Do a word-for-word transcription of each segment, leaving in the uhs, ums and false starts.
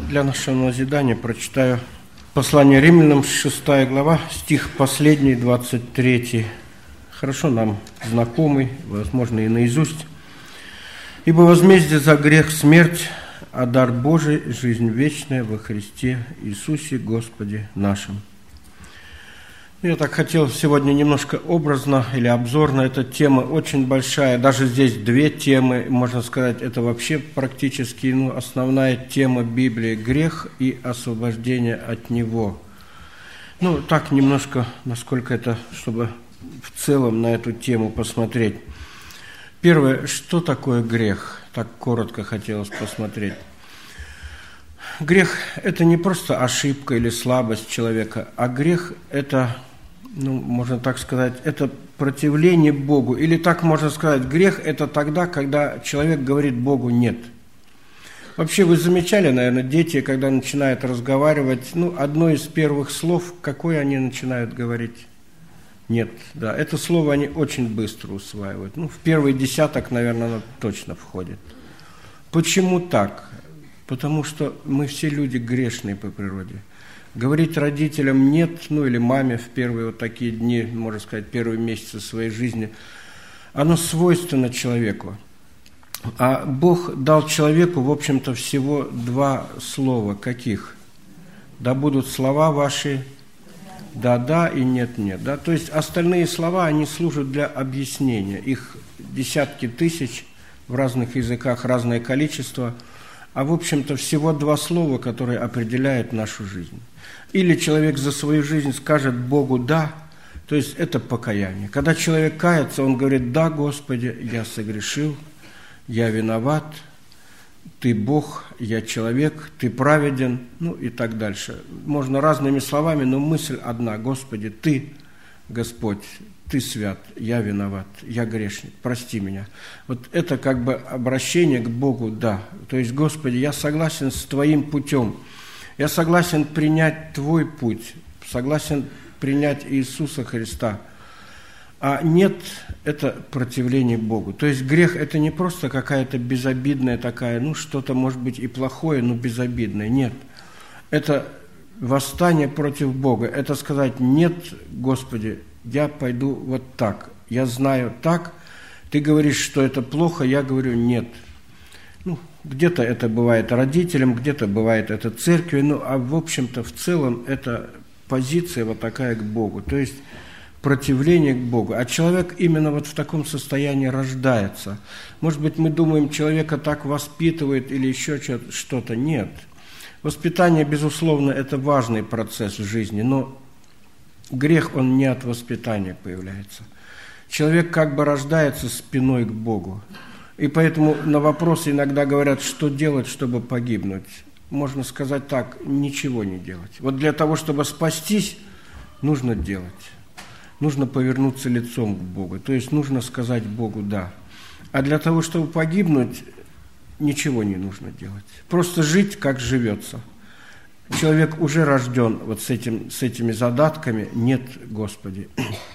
Для нашего назидания прочитаю послание Римлянам, шестая глава, стих последний, двадцать третий. Хорошо нам знакомый, возможно, и наизусть. «Ибо возмездие за грех – смерть, а дар Божий – жизнь вечная во Христе Иисусе Господе нашим». Я так хотел сегодня немножко образно или обзорно. Эта тема очень большая. Даже здесь две темы, можно сказать, это вообще практически ну, основная тема Библии – грех и освобождение от него. Ну, так немножко, насколько это, чтобы в целом на эту тему посмотреть. Первое, что такое грех? Так коротко хотелось посмотреть. Грех – это не просто ошибка или слабость человека, а грех – это, ну, можно так сказать, это противление Богу. Или так можно сказать, грех – это тогда, когда человек говорит Богу «нет». Вообще, вы замечали, наверное, дети, когда начинают разговаривать, ну, одно из первых слов, какое они начинают говорить? Нет, да, это слово они очень быстро усваивают. Ну, в первый десяток, наверное, оно точно входит. Почему так? Потому что мы все люди грешные по природе. Говорить родителям «нет», ну или маме в первые вот такие дни, можно сказать, первые месяцы своей жизни, оно свойственно человеку. А Бог дал человеку, в общем-то, всего два слова. Каких? «Да будут слова ваши», «да-да» и «нет-нет». Да? То есть остальные слова, они служат для объяснения. Их десятки тысяч, в разных языках разное количество. А в общем-то всего два слова, которые определяют нашу жизнь. Или человек за свою жизнь скажет Богу «да», то есть это покаяние. Когда человек кается, он говорит «да, Господи, я согрешил, я виноват, Ты Бог, я человек, Ты праведен», ну и так дальше. Можно разными словами, но мысль одна: «Господи, Ты, Господь, Ты свят, я виноват, я грешник, прости меня». Вот это как бы обращение к Богу «да». То есть, Господи, я согласен с Твоим путем, я согласен принять Твой путь, согласен принять Иисуса Христа. А нет, это противление Богу. То есть грех – это не просто какая-то безобидная такая, ну что-то может быть и плохое, но безобидное. Нет, это восстание против Бога. Это сказать «нет, Господи, я пойду вот так, я знаю так, Ты говоришь, что это плохо, я говорю «нет». Ну, где-то это бывает родителям, где-то бывает это церкви, ну, а в общем-то, в целом, это позиция вот такая к Богу, то есть противление к Богу. А человек именно вот в таком состоянии рождается. Может быть, мы думаем, человека так воспитывает или еще что-то. Нет. Воспитание, безусловно, это важный процесс в жизни, но грех, он не от воспитания появляется. Человек как бы рождается спиной к Богу. И поэтому на вопросы иногда говорят, что делать, чтобы погибнуть. Можно сказать так: ничего не делать. Вот для того, чтобы спастись, нужно делать. Нужно повернуться лицом к Богу. То есть нужно сказать Богу «да». А для того, чтобы погибнуть, ничего не нужно делать. Просто жить, как живется. Человек уже рожден вот с, этим, с этими задатками «нет, Господи».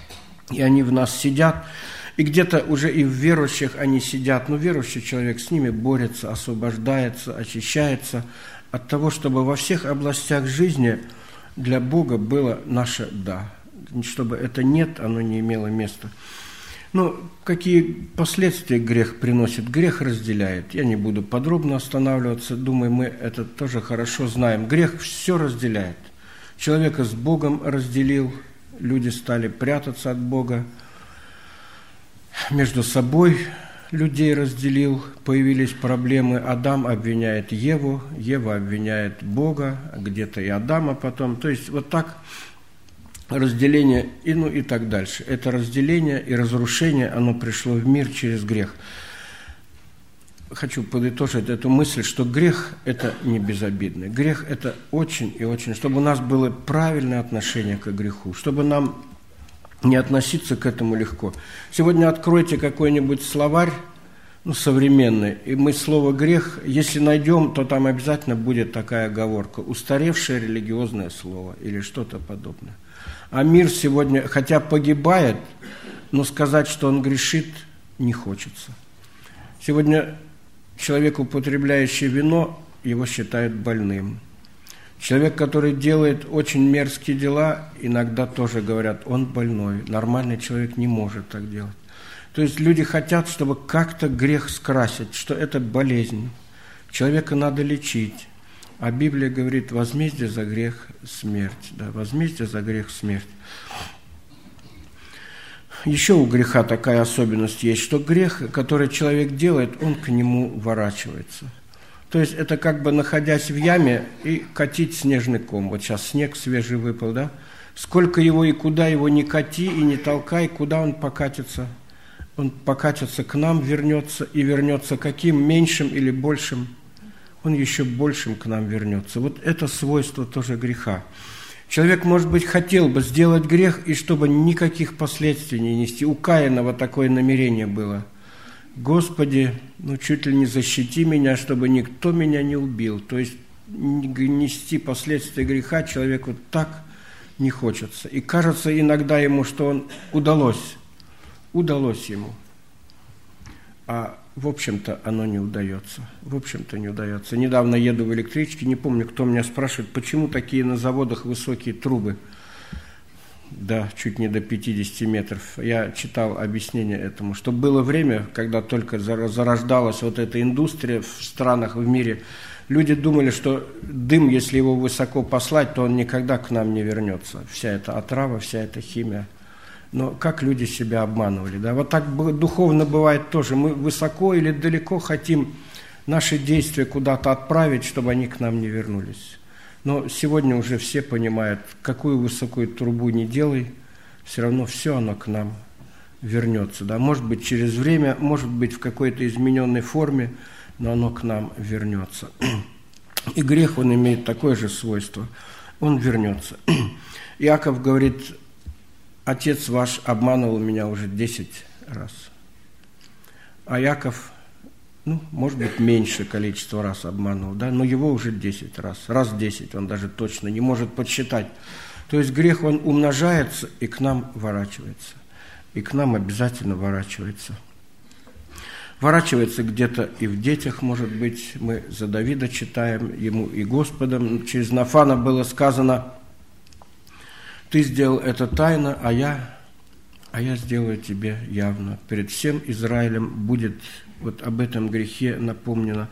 И они в нас сидят. И где-то уже и в верующих они сидят, но верующий человек с ними борется, освобождается, очищается от того, чтобы во всех областях жизни для Бога было наше «да», чтобы это «нет», оно не имело места. Ну, какие последствия грех приносит? Грех разделяет. Я не буду подробно останавливаться, думаю, мы это тоже хорошо знаем. Грех все разделяет. Человека с Богом разделил, люди стали прятаться от Бога. Между собой людей разделил, появились проблемы. Адам обвиняет Еву, Ева обвиняет Бога, где-то и Адама потом. То есть вот так разделение и, ну, и так дальше. Это разделение и разрушение, оно пришло в мир через грех. Хочу подытожить эту мысль, что грех – это не безобидный. Грех – это очень и очень, чтобы у нас было правильное отношение к греху, чтобы нам не относиться к этому легко. Сегодня откройте какой-нибудь словарь, ну, современный, и мы слово «грех», если найдем, то там обязательно будет такая оговорка: устаревшее религиозное слово или что-то подобное. А мир сегодня, хотя погибает, но сказать, что он грешит, не хочется. Сегодня человек, употребляющий вино, его считают больным. Человек, который делает очень мерзкие дела, иногда тоже говорят, он больной. Нормальный человек не может так делать. То есть люди хотят, чтобы как-то грех скрасить, что это болезнь. Человека надо лечить. А Библия говорит, возмездие за грех – смерть. Да, возмездие за грех – смерть. Еще у греха такая особенность есть, что грех, который человек делает, он к нему ворачивается. То есть это как бы находясь в яме и катить снежный ком. Вот сейчас снег свежий выпал, да? Сколько его и куда его не кати и не толкай, куда он покатится? Он покатится к нам, вернется, и вернется каким? Меньшим или большим? Он еще большим к нам вернется. Вот это свойство тоже греха. Человек, может быть, хотел бы сделать грех, и чтобы никаких последствий не нести. У Каина такое намерение было. Господи, ну чуть ли не защити меня, чтобы никто меня не убил. То есть нести последствия греха человеку так не хочется. И кажется иногда ему, что он удалось. Удалось ему. А в общем-то оно не удается. В общем-то не удается. Недавно еду в электричке, не помню, кто меня спрашивает, почему такие на заводах высокие трубы. Да, чуть не до пятидесяти метров. Я читал объяснение этому, что было время, когда только зарождалась вот эта индустрия в странах, в мире, люди думали, что дым, если его высоко послать, то он никогда к нам не вернется. Вся эта отрава, вся эта химия. Но как люди себя обманывали, да? Вот так духовно бывает тоже. Мы высоко или далеко хотим наши действия куда-то отправить, чтобы они к нам не вернулись. Но сегодня уже все понимают, какую высокую трубу не делай, все равно все оно к нам вернется. Да? Может быть, через время, может быть, в какой-то измененной форме, но оно к нам вернется. И грех, он имеет такое же свойство. Он вернется. Иаков говорит, отец ваш обманывал меня уже десять раз. А Иаков... Ну, может быть, меньшее количество раз обманул, да, но его уже десять раз. Раз десять он даже точно не может подсчитать. То есть грех, он умножается и к нам ворачивается. И к нам обязательно ворачивается. Ворачивается где-то и в детях, может быть. Мы за Давида читаем, ему и Господом. Через Нафана было сказано, ты сделал это тайно, а я, а я сделаю тебе явно. Перед всем Израилем будет... Вот об этом грехе напомнено.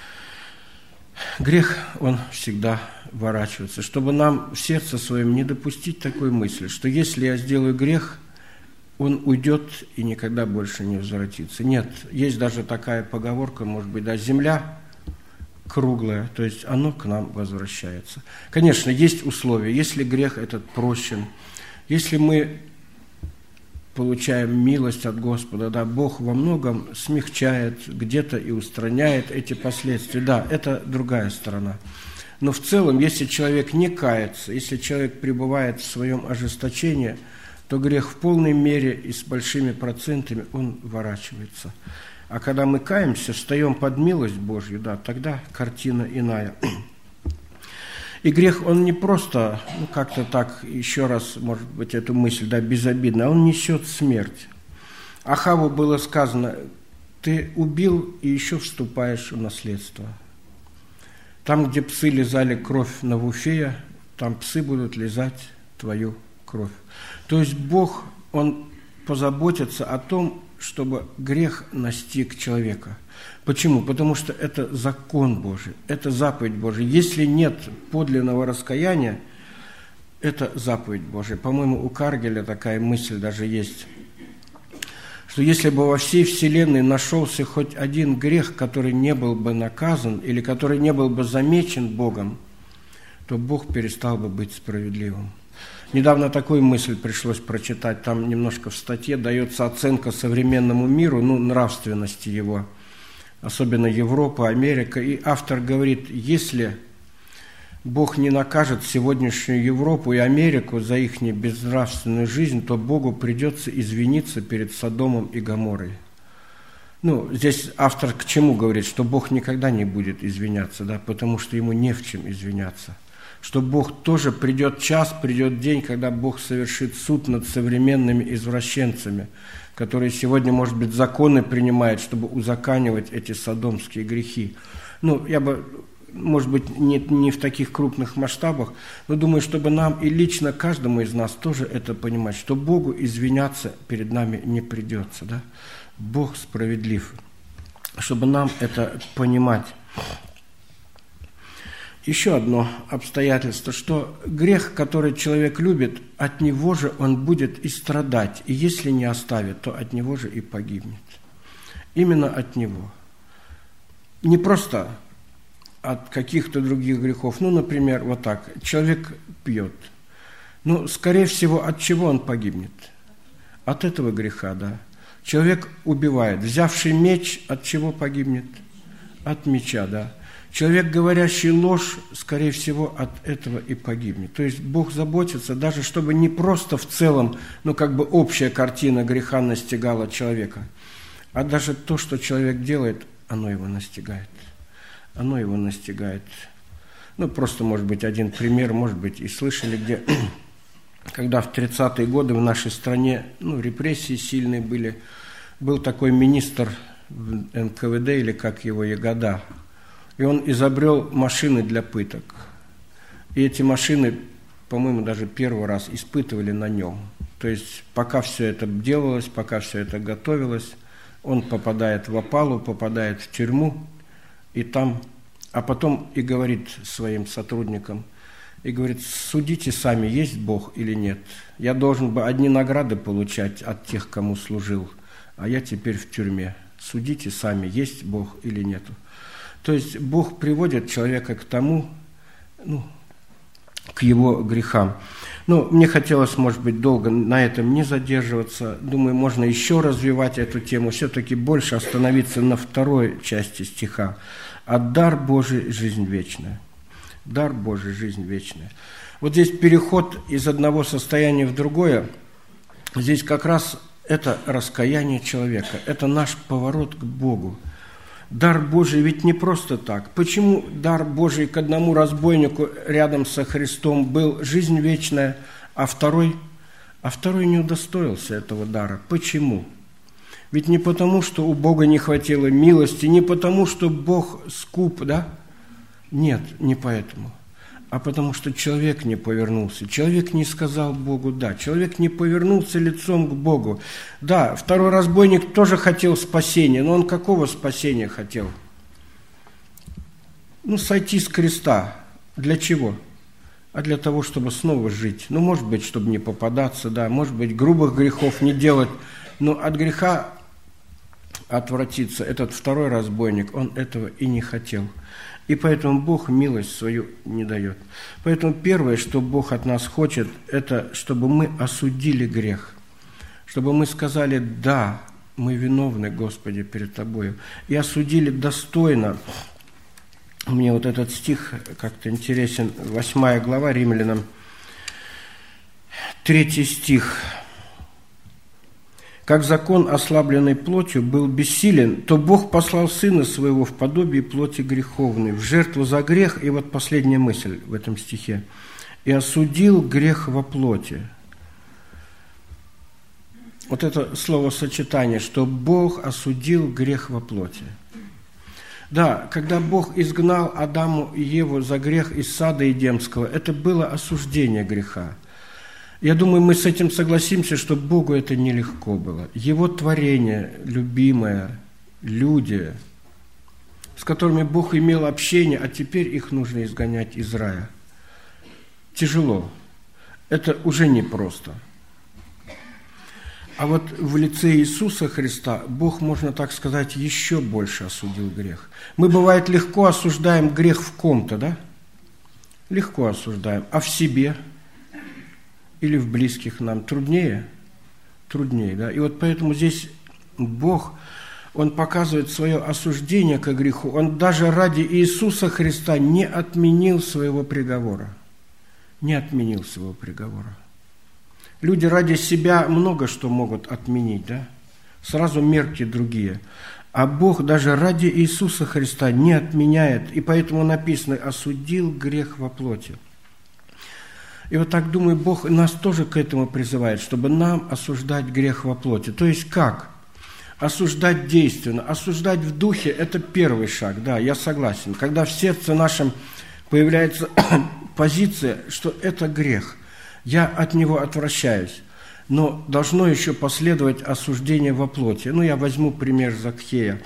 Грех, он всегда ворачивается. Чтобы нам в сердце своем не допустить такой мысли, что если я сделаю грех, он уйдет и никогда больше не возвратится. Нет, есть даже такая поговорка, может быть, да, земля круглая, то есть оно к нам возвращается. Конечно, есть условия. Если грех этот прощен, если мы получаем милость от Господа, да, Бог во многом смягчает, где-то и устраняет эти последствия. Да, это другая сторона. Но в целом, если человек не кается, если человек пребывает в своем ожесточении, то грех в полной мере и с большими процентами он ворачивается. А когда мы каемся, встаем под милость Божью, да, тогда картина иная. И грех, он не просто, ну, как-то так, еще раз, может быть, эту мысль, да, безобидно, а он несет смерть. Ахаву было сказано, ты убил и еще вступаешь в наследство. Там, где псы лизали кровь Навуфея, там псы будут лизать твою кровь. То есть Бог, Он позаботится о том, чтобы грех настиг человека. Почему? Потому что это закон Божий, это заповедь Божия. Если нет подлинного раскаяния, это заповедь Божия. По-моему, у Каргеля такая мысль даже есть, что если бы во всей вселенной нашелся хоть один грех, который не был бы наказан или который не был бы замечен Богом, то Бог перестал бы быть справедливым. Недавно такую мысль пришлось прочитать, там немножко в статье дается оценка современному миру, ну, нравственности его, особенно Европа, Америка. И автор говорит, если Бог не накажет сегодняшнюю Европу и Америку за их безнравственную жизнь, то Богу придется извиниться перед Содомом и Гоморрой. Ну, здесь автор к чему говорит, что Бог никогда не будет извиняться, да, потому что ему не в чем извиняться. Что Бог тоже придет час, придет день, когда Бог совершит суд над современными извращенцами, которые сегодня, может быть, законы принимают, чтобы узаконивать эти содомские грехи. Ну, я бы может быть, не, не в таких крупных масштабах, но думаю, чтобы нам и лично каждому из нас тоже это понимать, что Богу извиняться перед нами не придется, да? Бог справедлив, чтобы нам это понимать. Еще одно обстоятельство, что грех, который человек любит, от него же он будет и страдать, и если не оставит, то от него же и погибнет. Именно от него. Не просто от каких-то других грехов. Ну, например, вот так. Человек пьет. Ну, скорее всего, от чего он погибнет? От этого греха, да. Человек убивает. Взявший меч, от чего погибнет? От меча, да. Человек, говорящий ложь, скорее всего, от этого и погибнет. То есть Бог заботится, даже чтобы не просто в целом, ну, как бы общая картина греха настигала человека, а даже то, что человек делает, оно его настигает. Оно его настигает. Ну, просто, может быть, один пример, может быть, и слышали, где, когда в тридцатые годы в нашей стране, ну, репрессии сильные были, был такой министр в эн ка вэ дэ, или как его, Ягода, и он изобрел машины для пыток. И эти машины, по-моему, даже первый раз испытывали на нем. То есть, пока все это делалось, пока все это готовилось, он попадает в опалу, попадает в тюрьму, и там, а потом и говорит своим сотрудникам, и говорит: судите сами, есть Бог или нет. Я должен бы одни награды получать от тех, кому служил, а я теперь в тюрьме. Судите сами, есть Бог или нету. То есть Бог приводит человека к тому, ну, к его грехам. Ну, мне хотелось, может быть, долго на этом не задерживаться. Думаю, можно еще развивать эту тему, все-таки больше остановиться на второй части стиха. «А дар Божий – жизнь вечная». Дар Божий – жизнь вечная. Вот здесь переход из одного состояния в другое. Здесь как раз это раскаяние человека, это наш поворот к Богу. Дар Божий ведь не просто так. Почему дар Божий к одному разбойнику рядом со Христом был жизнь вечная, а второй, а второй не удостоился этого дара? Почему? Ведь не потому, что у Бога не хватило милости, не потому, что Бог скуп, да? Нет, не поэтому. А потому что человек не повернулся, человек не сказал Богу «да», человек не повернулся лицом к Богу. Да, второй разбойник тоже хотел спасения, но он какого спасения хотел? Ну, сойти с креста. Для чего? А для того, чтобы снова жить. Ну, может быть, чтобы не попадаться, да, может быть, грубых грехов не делать, но от греха отвратиться. Этот второй разбойник, он этого и не хотел. И поэтому Бог милость свою не дает. Поэтому первое, что Бог от нас хочет, это чтобы мы осудили грех. Чтобы мы сказали «да, мы виновны, Господи, перед Тобою». И осудили достойно. Мне вот этот стих как-то интересен. Восьмая глава Римлянам, третий стих. «Как закон, ослабленный плотью, был бессилен, то Бог послал Сына Своего в подобие плоти греховной, в жертву за грех». И вот последняя мысль в этом стихе. «И осудил грех во плоти». Вот это словосочетание, что Бог осудил грех во плоти. Да, когда Бог изгнал Адаму и Еву за грех из сада Эдемского, это было осуждение греха. Я думаю, мы с этим согласимся, что Богу это нелегко было. Его творение, любимое, люди, с которыми Бог имел общение, а теперь их нужно изгонять из рая. Тяжело. Это уже непросто. А вот в лице Иисуса Христа Бог, можно так сказать, еще больше осудил грех. Мы, бывает, легко осуждаем грех в ком-то, да? Легко осуждаем. А в себе или в близких нам труднее? Труднее, да? И вот поэтому здесь Бог, Он показывает свое осуждение к греху. Он даже ради Иисуса Христа не отменил своего приговора. Не отменил своего приговора. Люди ради себя много что могут отменить, да? Сразу мерки другие. А Бог даже ради Иисуса Христа не отменяет, и поэтому написано «осудил грех во плоти». И вот так, думаю, Бог нас тоже к этому призывает, чтобы нам осуждать грех во плоти. То есть как? Осуждать действенно, осуждать в духе – это первый шаг, да, я согласен. Когда в сердце нашем появляется позиция, что это грех, я от него отвращаюсь, но должно еще последовать осуждение во плоти. Ну, я возьму пример Закхея.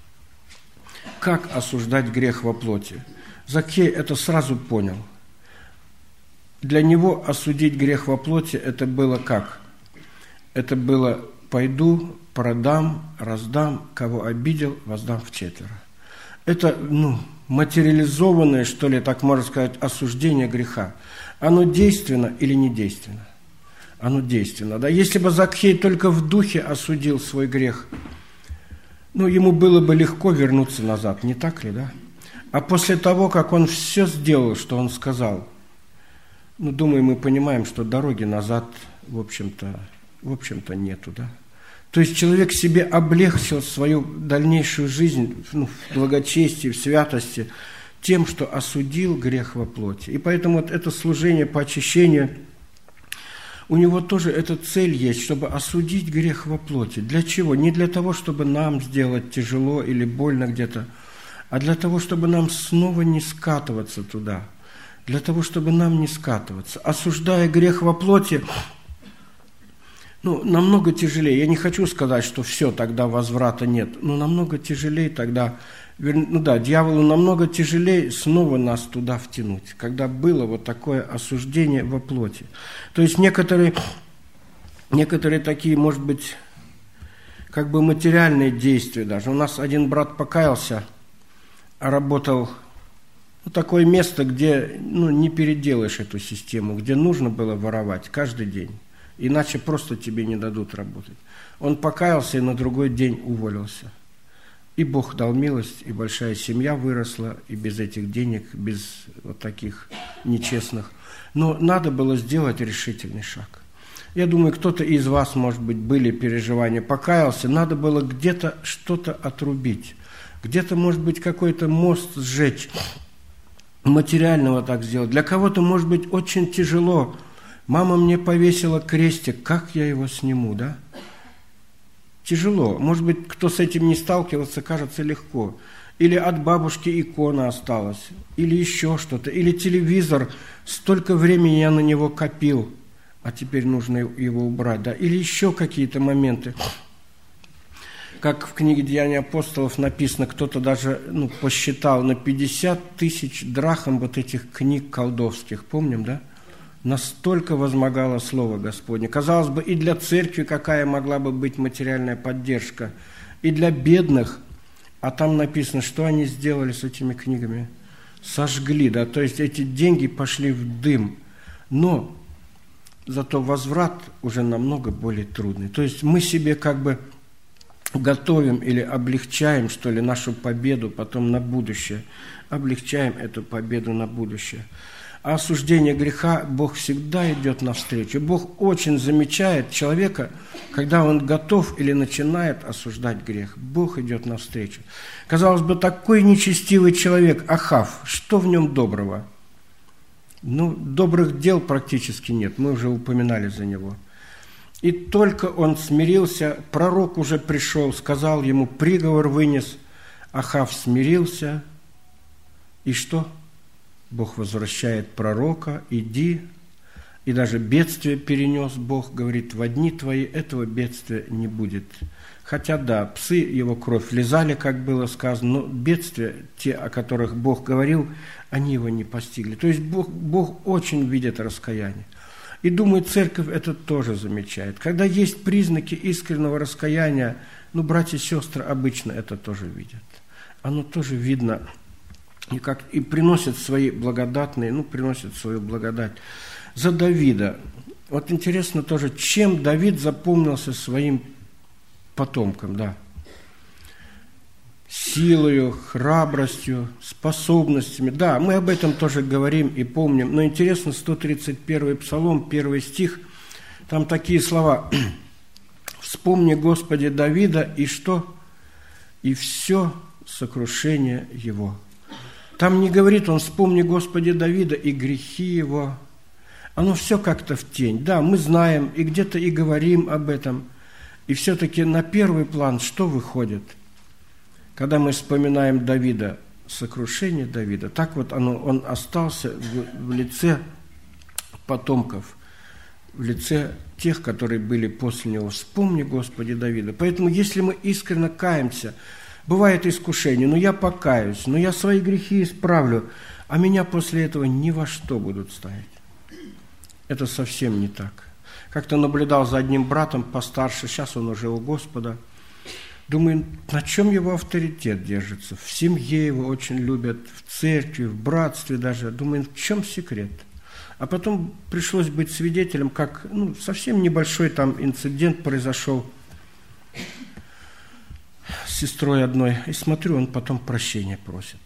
Как осуждать грех во плоти? Закхей это сразу понял. Для него осудить грех во плоти – это было как? Это было «пойду, продам, раздам, кого обидел, воздам вчетверо». Это, ну, материализованное, что ли, так можно сказать, осуждение греха. Оно действенно или не действенно? Оно действенно, да. Если бы Закхей только в духе осудил свой грех, ну, ему было бы легко вернуться назад, не так ли, да? А после того, как он все сделал, что он сказал, ну, думаю, мы понимаем, что дороги назад, в общем-то, в общем-то, нету, да? То есть человек себе облегчил свою дальнейшую жизнь, ну, в благочестии, в святости тем, что осудил грех во плоти. И поэтому вот это служение по очищению, у него тоже эта цель есть, чтобы осудить грех во плоти. Для чего? Не для того, чтобы нам сделать тяжело или больно где-то, а для того, чтобы нам снова не скатываться туда, для того, чтобы нам не скатываться. Осуждая грех во плоти, ну, намного тяжелее. Я не хочу сказать, что все, тогда возврата нет, но намного тяжелее тогда, ну да, дьяволу намного тяжелее снова нас туда втянуть, когда было вот такое осуждение во плоти. То есть некоторые, некоторые такие, может быть, как бы материальные действия даже. У нас один брат покаялся, работал, ну, такое место, где, ну, не переделаешь эту систему, где нужно было воровать каждый день. Иначе просто тебе не дадут работать. Он покаялся и на другой день уволился. И Бог дал милость, и большая семья выросла, и без этих денег, без вот таких нечестных. Но надо было сделать решительный шаг. Я думаю, кто-то из вас, может быть, были переживания, покаялся, надо было где-то что-то отрубить, где-то, может быть, какой-то мост сжечь, материального так сделать. Для кого-то, может быть, очень тяжело. Мама мне повесила крестик, как я его сниму, да? Тяжело. Может быть, кто с этим не сталкивался, кажется легко. Или от бабушки икона осталась, или еще что-то, или телевизор, столько времени я на него копил, а теперь нужно его убрать, да? Или еще какие-то моменты. Как в книге «Деяния апостолов» написано, кто-то даже, ну, посчитал на пятьдесят тысяч драхм вот этих книг колдовских, помним, да? Настолько возмогало Слово Господне. Казалось бы, и для церкви какая могла бы быть материальная поддержка, и для бедных. А там написано, что они сделали с этими книгами. Сожгли, да, то есть эти деньги пошли в дым. Но зато возврат уже намного более трудный. То есть мы себе как бы готовим или облегчаем, что ли, нашу победу потом на будущее. Облегчаем эту победу на будущее. А осуждение греха Бог всегда идет навстречу. Бог очень замечает человека, когда он готов или начинает осуждать грех. Бог идет навстречу. Казалось бы, такой нечестивый человек, Ахав, что в нем доброго? Ну, добрых дел практически нет, мы уже упоминали за него. И только он смирился, пророк уже пришел, сказал ему, приговор вынес. Ахав смирился, и что? Бог возвращает пророка, иди, и даже бедствие перенес Бог, говорит, в дни твои этого бедствия не будет. Хотя, да, псы его кровь лизали, как было сказано, но бедствия, те, о которых Бог говорил, они его не постигли. То есть Бог, Бог очень видит раскаяние. И, думаю, церковь это тоже замечает. Когда есть признаки искреннего раскаяния, ну, братья и сестры обычно это тоже видят. Оно тоже видно. И, как, и приносят свои благодатные, ну, приносят свою благодать. За Давида. Вот интересно тоже, чем Давид запомнился своим потомкам, да? Силою, храбростью, способностями. Да, мы об этом тоже говорим и помним. Но интересно, сто тридцать первый Псалом, первый стих, там такие слова. «Вспомни, Господи, Давида, и что? И все сокрушение его». Там не говорит он, вспомни, Господи, Давида и грехи его. Оно все как-то в тень. Да, мы знаем и где-то и говорим об этом. И все-таки на первый план что выходит? Когда мы вспоминаем Давида, сокрушение Давида, так вот оно, он остался в, в лице потомков, в лице тех, которые были после него. Вспомни, Господи, Давида. Поэтому, если мы искренне каемся, бывает искушение, но я покаюсь, но я свои грехи исправлю, а меня после этого ни во что будут ставить. Это совсем не так. Как-то наблюдал за одним братом постарше, сейчас он уже у Господа. Думаю, на чем его авторитет держится? В семье его очень любят, в церкви, в братстве даже. Думаю, в чем секрет? А потом пришлось быть свидетелем, как ну, совсем небольшой там инцидент произошел с сестрой одной. И смотрю, он потом прощения просит.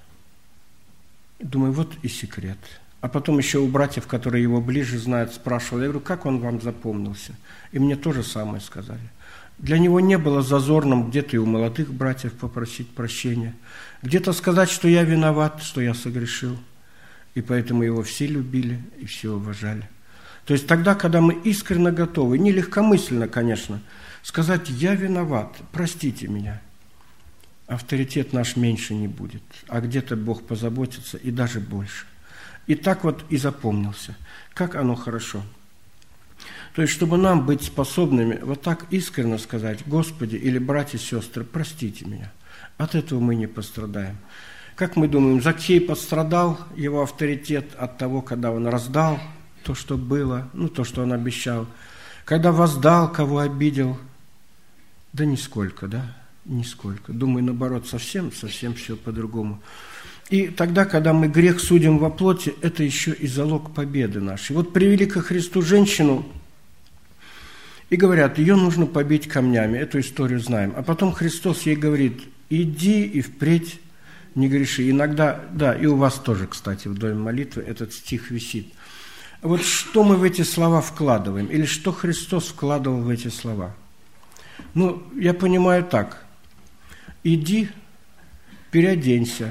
Думаю, вот и секрет. А потом еще у братьев, которые его ближе знают, спрашивал. Я говорю, как он вам запомнился? И мне то же самое сказали. Для него не было зазорным где-то и у молодых братьев попросить прощения, где-то сказать, что я виноват, что я согрешил. И поэтому его все любили и все уважали. То есть тогда, когда мы искренне готовы, не легкомысленно, конечно, сказать «я виноват, простите меня», авторитет наш меньше не будет, а где-то Бог позаботится и даже больше. И так вот и запомнился. Как оно хорошо. То есть, чтобы нам быть способными вот так искренне сказать «Господи» или «Братья и сестры, простите меня», от этого мы не пострадаем. Как мы думаем, Закхей пострадал, его авторитет от того, когда он раздал то, что было, ну, то, что он обещал, когда воздал, кого обидел? Да нисколько, да, нисколько. Думаю, наоборот, совсем, совсем все по-другому. И тогда, когда мы грех судим во плоти, это еще и залог победы нашей. Вот привели ко Христу женщину и говорят, ее нужно побить камнями, эту историю знаем. А потом Христос ей говорит, иди и впредь не греши. Иногда, да, и у вас тоже, кстати, в Доме молитвы этот стих висит. Вот что мы в эти слова вкладываем? Или что Христос вкладывал в эти слова? Ну, я понимаю так. Иди, переоденься.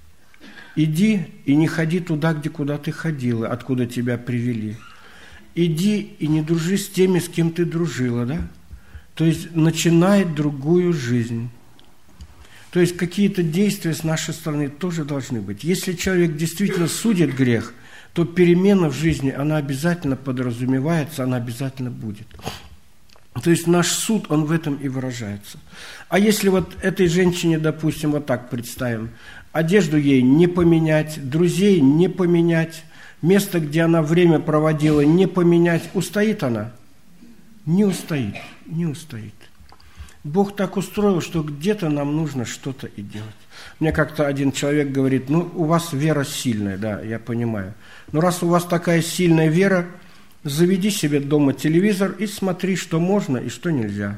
Иди и не ходи туда, где куда ты ходила, откуда тебя привели. Иди и не дружи с теми, с кем ты дружила, да? То есть начинай другую жизнь. То есть какие-то действия с нашей стороны тоже должны быть. Если человек действительно судит грех, то перемена в жизни, она обязательно подразумевается, она обязательно будет. То есть наш суд, он в этом и выражается. А если вот этой женщине, допустим, вот так представим, одежду ей не поменять, друзей не поменять, место, где она время проводила, не поменять, устоит она? Не устоит, не устоит. Бог так устроил, что где-то нам нужно что-то и делать. Мне как-то один человек говорит, ну, у вас вера сильная, да, я понимаю. Но раз у вас такая сильная вера, заведи себе дома телевизор и смотри, что можно и что нельзя.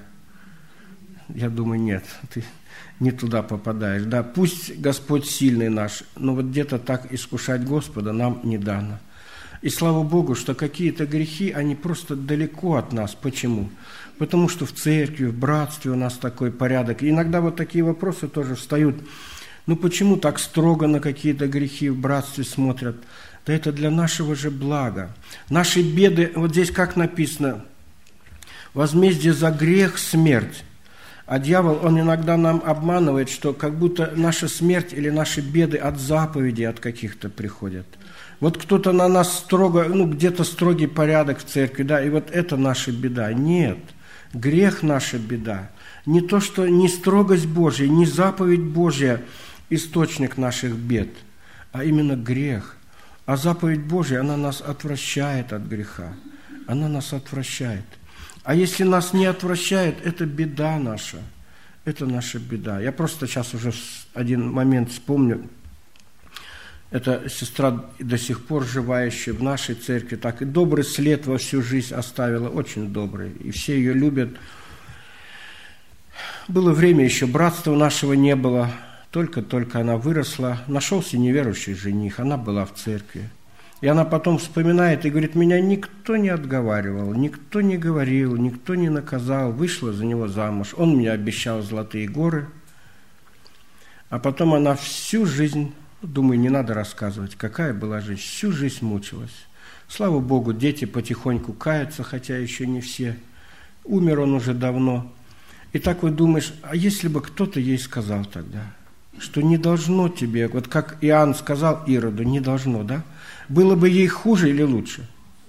Я думаю, нет, ты не туда попадаешь. Да, пусть Господь сильный наш, но вот где-то так искушать Господа нам не дано. И слава Богу, что какие-то грехи, они просто далеко от нас. Почему? Потому что в церкви, в братстве у нас такой порядок. И иногда вот такие вопросы тоже встают. Ну почему так строго на какие-то грехи в братстве смотрят? Да это для нашего же блага. Наши беды, вот здесь как написано, возмездие за грех – смерть. А дьявол, он иногда нам обманывает, что как будто наша смерть или наши беды от заповедей от каких-то приходят. Вот кто-то на нас строго, ну где-то строгий порядок в церкви, да, и вот это наша беда. Нет, грех – наша беда. Не то, что не строгость Божья, не заповедь Божья – источник наших бед, а именно грех. А заповедь Божья, она нас отвращает от греха, она нас отвращает. А если нас не отвращает, это беда наша, это наша беда. Я просто сейчас уже один момент вспомню. Это сестра до сих пор живающая в нашей церкви, так и добрый след во всю жизнь оставила, очень добрый, и все ее любят. Было время еще, братства нашего не было, только-только она выросла, нашелся неверующий жених, она была в церкви. И она потом вспоминает и говорит, меня никто не отговаривал, никто не говорил, никто не наказал, вышла за него замуж. Он мне обещал золотые горы. А потом она всю жизнь, думаю, не надо рассказывать, какая была жизнь, всю жизнь мучилась. Слава Богу, дети потихоньку каются, хотя еще не все. умер он уже давно. И так вот думаешь, а если бы кто-то ей сказал тогда, что не должно тебе, вот как Иоанн сказал Ироду, не должно, да? Было бы ей хуже или лучше?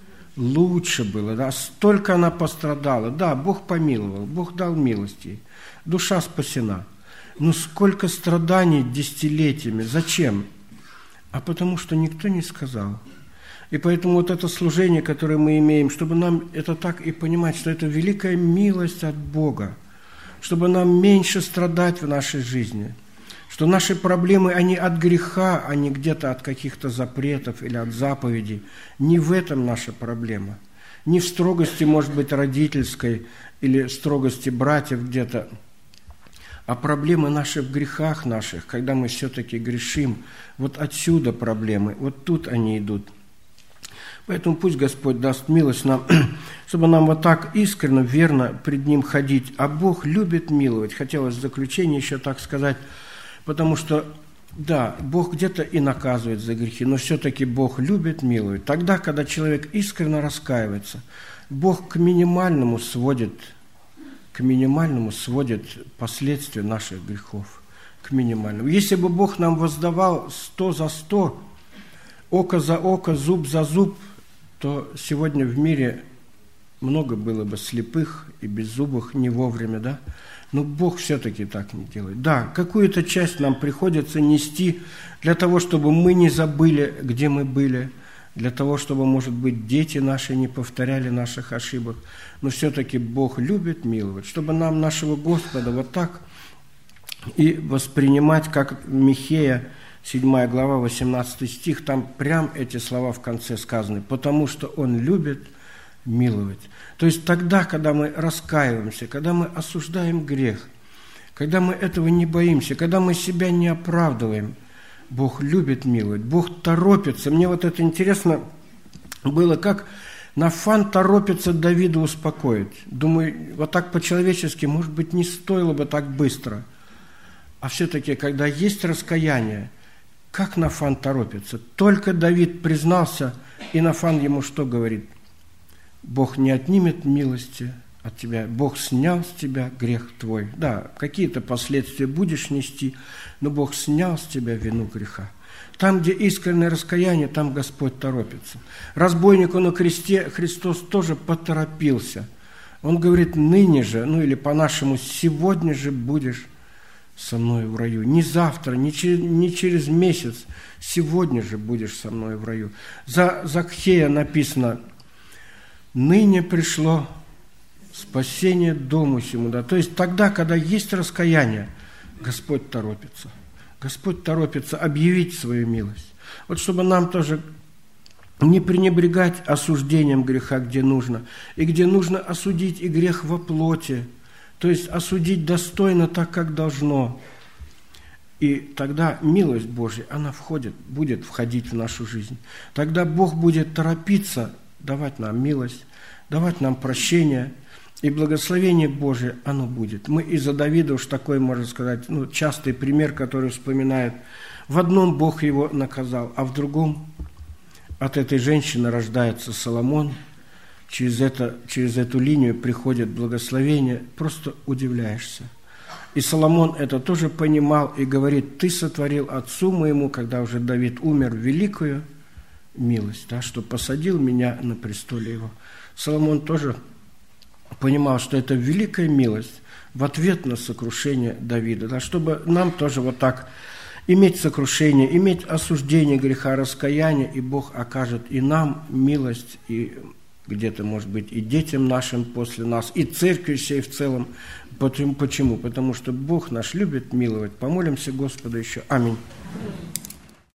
Лучше было, да? Столько она пострадала. Да, Бог помиловал, Бог дал милость ей. Душа спасена. Но сколько страданий десятилетиями. Зачем? А потому что никто не сказал. И поэтому вот это служение, которое мы имеем, чтобы нам это так и понимать, что это великая милость от Бога, чтобы нам меньше страдать в нашей жизни, что наши проблемы, они от греха, а не где-то от каких-то запретов или от заповедей. Не в этом наша проблема. Не в строгости, может быть, родительской или строгости братьев где-то, а проблемы наши в грехах наших, когда мы все-таки грешим. Вот отсюда проблемы, вот тут они идут. Поэтому пусть Господь даст милость нам, чтобы нам вот так искренне, верно пред Ним ходить. А Бог любит миловать. Хотелось в заключение еще так сказать, потому что, да, Бог где-то и наказывает за грехи, но все-таки Бог любит миловать. Тогда, когда человек искренне раскаивается, Бог к минимальному сводит, к минимальному сводит последствия наших грехов. К минимальному. Если бы Бог нам воздавал сто за сто, око за око, зуб за зуб, то сегодня в мире много было бы слепых и беззубых не вовремя, да? Но Бог все-таки так не делает. Да, какую-то часть нам приходится нести для того, чтобы мы не забыли, где мы были, для того, чтобы, может быть, дети наши не повторяли наших ошибок. Но все-таки Бог любит миловать, чтобы нам нашего Господа вот так и воспринимать, как Михея, седьмая глава, восемнадцатый стих, там прям эти слова в конце сказаны, потому что Он любит миловать. То есть тогда, когда мы раскаиваемся, когда мы осуждаем грех, когда мы этого не боимся, когда мы себя не оправдываем, Бог любит миловать, Бог торопится. Мне вот это интересно было, как Нафан торопится Давида успокоить. Думаю, вот так по-человечески, может быть, не стоило бы так быстро. А все-таки, когда есть раскаяние, как Нафан торопится? Только Давид признался, и Нафан ему что говорит? Бог не отнимет милости от тебя, Бог снял с тебя грех твой. Да, какие-то последствия будешь нести, но Бог снял с тебя вину греха. Там, где искреннее раскаяние, там Господь торопится. Разбойнику на кресте Христос тоже поторопился. Он говорит, ныне же, ну или по-нашему, сегодня же будешь со мной в раю. Не завтра, не через, не через месяц, сегодня же будешь со мной в раю. За Закхея написано, ныне пришло спасение дому сему. Да? То есть тогда, когда есть раскаяние, Господь торопится. Господь торопится объявить свою милость. Вот чтобы нам тоже не пренебрегать осуждением греха, где нужно, и где нужно осудить и грех во плоти, то есть осудить достойно так, как должно. И тогда милость Божья, она входит, будет входить в нашу жизнь. Тогда Бог будет торопиться давать нам милость, давать нам прощение, и благословение Божие, оно будет. Мы из-за Давида уж такой, можно сказать, ну, частый пример, который вспоминают. В одном Бог его наказал, а в другом от этой женщины рождается Соломон. Через, это, через эту линию приходит благословение. Просто удивляешься. И Соломон это тоже понимал и говорит, ты сотворил отцу моему, когда уже Давид умер, великую милость, да, что посадил меня на престоле его. Соломон тоже понимал, что это великая милость в ответ на сокрушение Давида, да, чтобы нам тоже вот так иметь сокрушение, иметь осуждение греха, раскаяние, и Бог окажет и нам милость, и где-то, может быть, и детям нашим после нас, и церкви всей в целом. Почему? Потому что Бог наш любит миловать. Помолимся Господу еще. Аминь.